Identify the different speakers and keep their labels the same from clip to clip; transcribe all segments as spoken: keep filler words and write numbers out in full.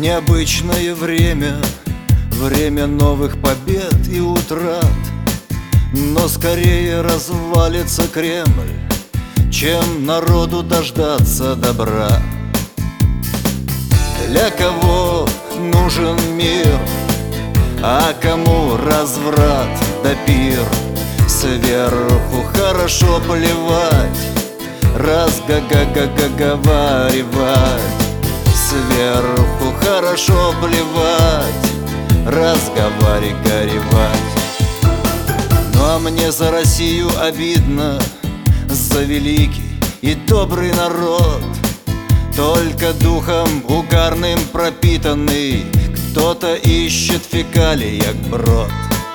Speaker 1: Необычное время, время новых побед и утрат, но скорее развалится Кремль, чем народу дождаться добра. Для кого нужен мир, а кому разврат да пир? Сверху хорошо плевать, разга-га-га-га-говаривать. Сверху хорошо плевать, разговаривать, горевать. Ну а мне за Россию обидно, за великий и добрый народ. Только духом угарным пропитанный кто-то ищет фекалиях брод.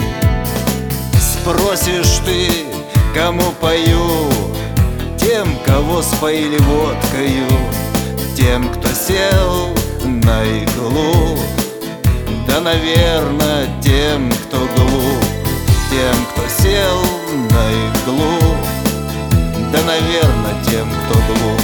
Speaker 1: Спросишь ты, кому пою? Тем, кого споили водкою, тем, кто сел на иглу. Да, наверное, тем, кто глуп, тем, кто сел на иглу. Да, наверное, тем, кто глуп.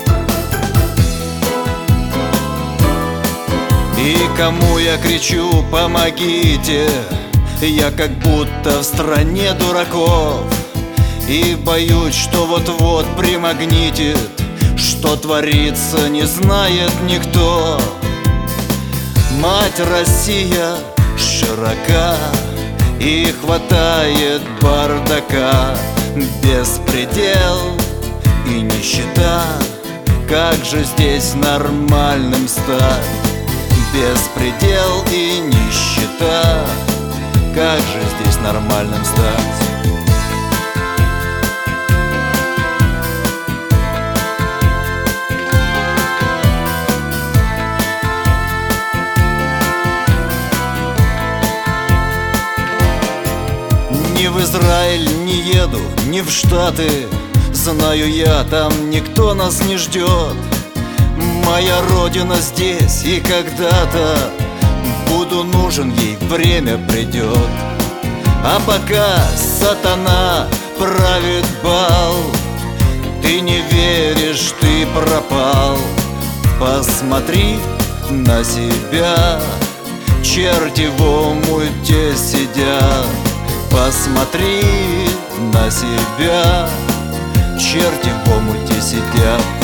Speaker 1: И кому я кричу: помогите, я как будто в стране дураков, и боюсь, что вот-вот примагнитит. Что творится, не знает никто. Мать Россия широка, и хватает бардака. Беспредел и нищета, как же здесь нормальным стать? Беспредел и нищета, как же здесь нормальным стать? Ни в Израиль не еду, ни в Штаты. Знаю я, там никто нас не ждет. Моя родина здесь, и когда-то буду нужен ей, время придет. А пока сатана правит бал, ты не веришь, ты пропал. Посмотри на себя, черти в омуте сидят. Посмотри на себя, черти в омуте сидят.